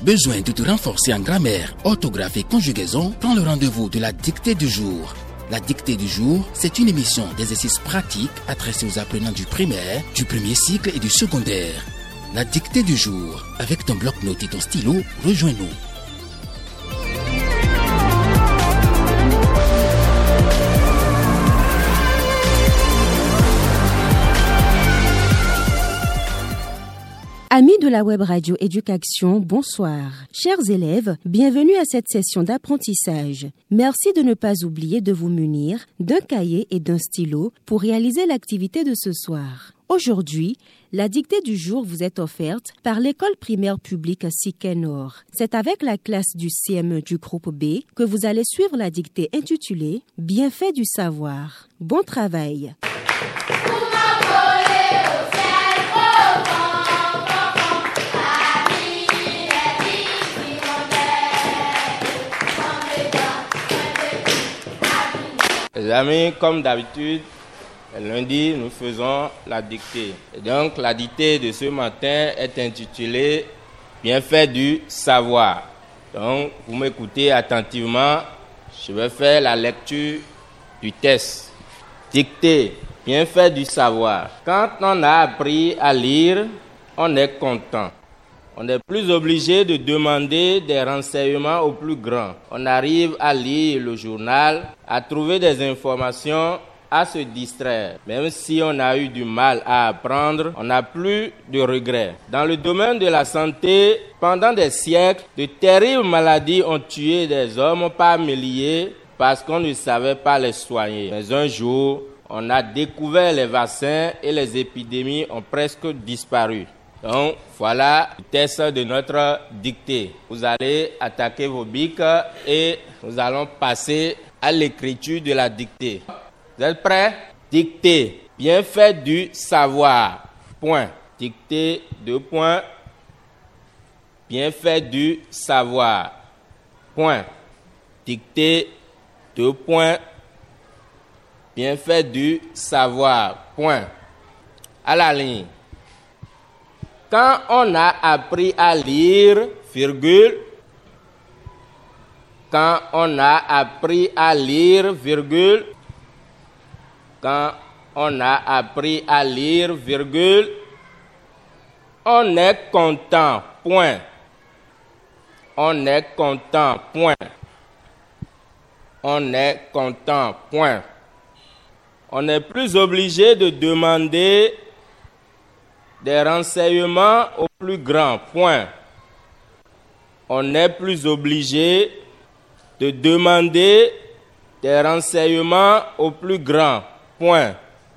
Besoin de te renforcer en grammaire, orthographe et conjugaison? Prends le rendez-vous de la dictée du jour. La dictée du jour, c'est une émission d'exercices pratiques adressée aux apprenants du primaire, du premier cycle et du secondaire. La dictée du jour, avec ton bloc-notes et ton stylo, rejoins-nous. Amis de la web radio Éducation, bonsoir. Chers élèves, bienvenue à cette session d'apprentissage. Merci de ne pas oublier de vous munir d'un cahier et d'un stylo pour réaliser l'activité de ce soir. Aujourd'hui, la dictée du jour vous est offerte par l'école primaire publique Siquet-Nord. C'est avec la classe du CM1 du groupe B que vous allez suivre la dictée intitulée « Bienfaits du savoir ». Bon travail! Les amis, comme d'habitude, lundi, nous faisons la dictée. Et donc, la dictée de ce matin est intitulée « Bienfaits du savoir ». Donc, vous m'écoutez attentivement, je vais faire la lecture du texte. Dictée, bienfaits du savoir. Quand on a appris à lire, on est content. On n'est plus obligé de demander des renseignements aux plus grands. On arrive à lire le journal, à trouver des informations, à se distraire. Même si on a eu du mal à apprendre, on n'a plus de regrets. Dans le domaine de la santé, pendant des siècles, de terribles maladies ont tué des hommes par milliers parce qu'on ne savait pas les soigner. Mais un jour, on a découvert les vaccins et les épidémies ont presque disparu. Donc, voilà le texte de notre dictée. Vous allez attaquer vos bics et nous allons passer à l'écriture de la dictée. Vous êtes prêts? Dictée. Bienfaits du savoir. Point. Dictée, 2 points. Bienfaits du savoir. Point. Dictée, 2 points. Bienfaits du savoir. Point. À la ligne. Quand on a appris à lire, virgule, quand on a appris à lire, virgule, quand on a appris à lire, virgule, on est content, point. On est content, point. On est content, point. On n'est plus obligé de demander des renseignements au plus grand, point. On n'est plus obligé de demander des renseignements au plus grand, point.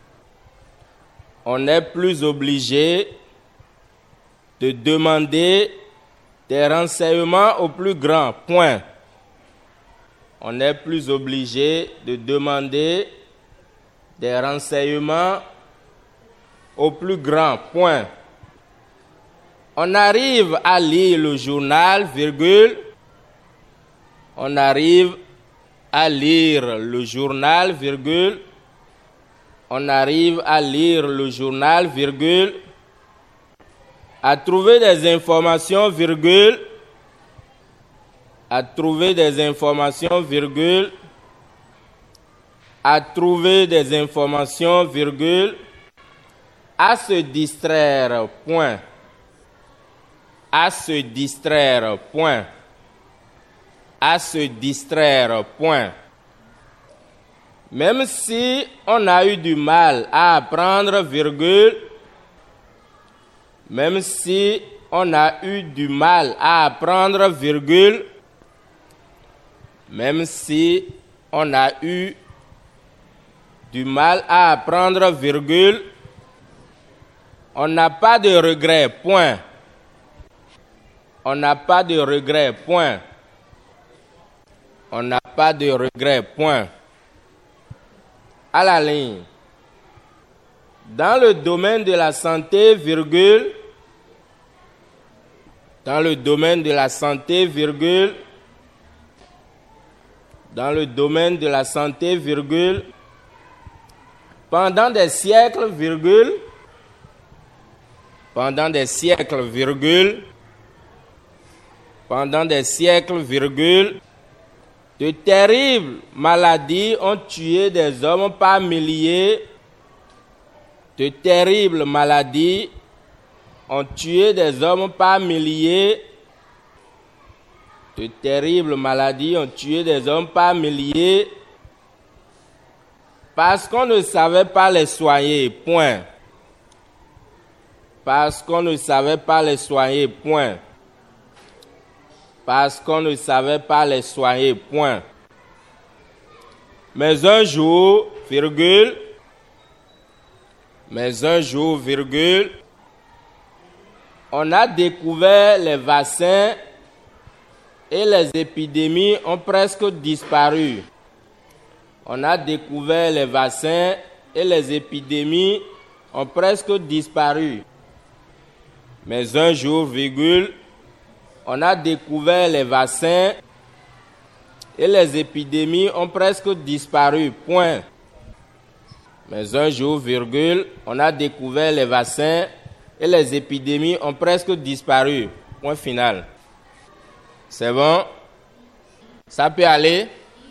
On n'est plus obligé de demander des renseignements au plus grand, point. On n'est plus obligé de demander des renseignements au plus grand, point. On arrive à lire le journal, virgule. On arrive à lire le journal, virgule. On arrive à lire le journal, virgule. À trouver des informations, virgule. À trouver des informations, virgule. À trouver des informations, virgule. À se distraire, point. À se distraire, point. À se distraire, point. Même si on a eu du mal à apprendre, virgule. Même si on a eu du mal à apprendre, virgule. Même si on a eu du mal à apprendre, virgule. On n'a pas de regret, point. On n'a pas de regret, point. On n'a pas de regret, point. À la ligne. Dans le domaine de la santé, virgule. Dans le domaine de la santé, virgule. Dans le domaine de la santé, virgule. Pendant des siècles, virgule. Pendant des siècles, virgule. pendant des siècles, virgule, de terribles maladies ont tué des hommes par milliers. De terribles maladies ont tué des hommes par milliers. De terribles maladies ont tué des hommes par milliers parce qu'on ne savait pas les soigner, point. Parce qu'on ne savait pas les soigner, point. Parce qu'on ne savait pas les soigner, point. Mais un jour, virgule, on a découvert les vaccins et les épidémies ont presque disparu. On a découvert les vaccins et les épidémies ont presque disparu. Mais un jour, virgule, on a découvert les vaccins et les épidémies ont presque disparu, point. Mais un jour, virgule, on a découvert les vaccins et les épidémies ont presque disparu, point final. C'est bon? Ça peut aller?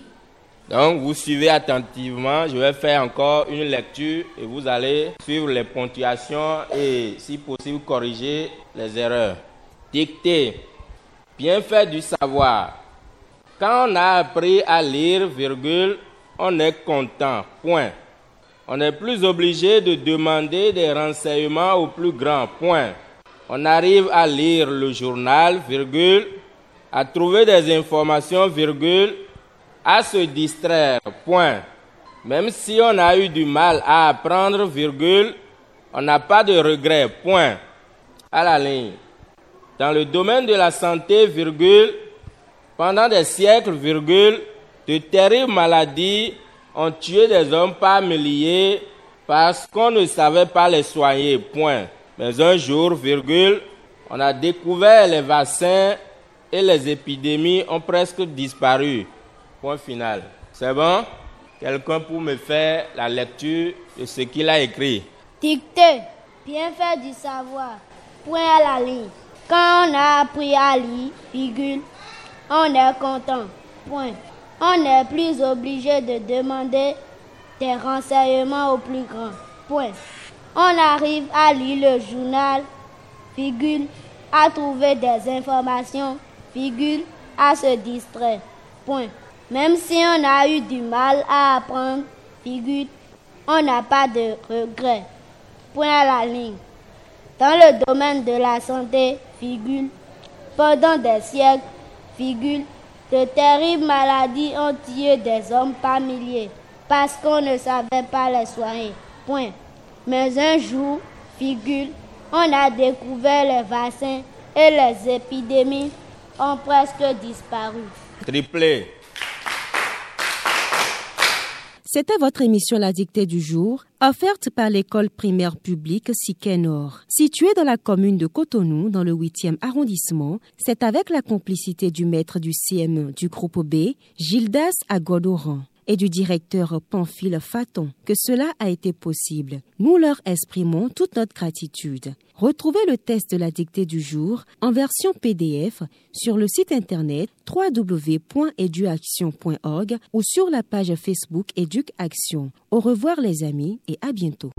Donc, vous suivez attentivement. Je vais faire encore une lecture et vous allez suivre les ponctuations et, si possible, corriger les erreurs. Dictée. Bienfait du savoir. Quand on a appris à lire, virgule, on est content, point. On n'est plus obligé de demander des renseignements au plus grand, point. On arrive à lire le journal, virgule, à trouver des informations, virgule, à se distraire, point. Même si on a eu du mal à apprendre, virgule, on n'a pas de regret, point. À la ligne. Dans le domaine de la santé, virgule, pendant des siècles, virgule, de terribles maladies ont tué des hommes par milliers parce qu'on ne savait pas les soigner, point. Mais un jour, virgule, on a découvert les vaccins et les épidémies ont presque disparu. Point final. C'est bon? Quelqu'un pour me faire la lecture de ce qu'il a écrit. Dictée. Bienfait du savoir. Point à la ligne. Quand on a appris à lire, virgule, on est content. Point. On n'est plus obligé de demander des renseignements au plus grand. Point. On arrive à lire le journal, virgule, à trouver des informations, virgule, à se distraire, point. Même si on a eu du mal à apprendre, virgule, on n'a pas de regret, point à la ligne. Dans le domaine de la santé, virgule, pendant des siècles, virgule, de terribles maladies ont tué des hommes par milliers, parce qu'on ne savait pas les soigner, point. Mais un jour, virgule, on a découvert les vaccins et les épidémies ont presque disparu. Triplé. C'était votre émission La Dictée du jour, offerte par l'école primaire publique Siquet Nord. Située dans la commune de Cotonou, dans le 8e arrondissement, c'est avec la complicité du maître du CM du groupe B, Gildas Agodoran, et du directeur Pamphile Faton que cela a été possible. Nous leur exprimons toute notre gratitude. Retrouvez le test de la dictée du jour en version PDF sur le site internet www.eduaction.org ou sur la page Facebook Éduc-Action. Au revoir les amis et à bientôt.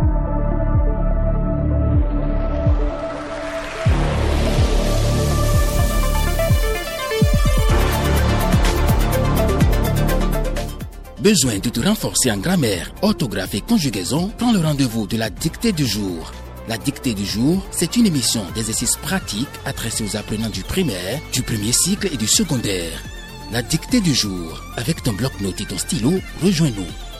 Besoin de te renforcer en grammaire, orthographe et conjugaison? Prends le rendez-vous de la dictée du jour. La dictée du jour, c'est une émission d'exercices pratiques adressée aux apprenants du primaire, du premier cycle et du secondaire. La dictée du jour, avec ton bloc-notes et ton stylo, rejoins-nous.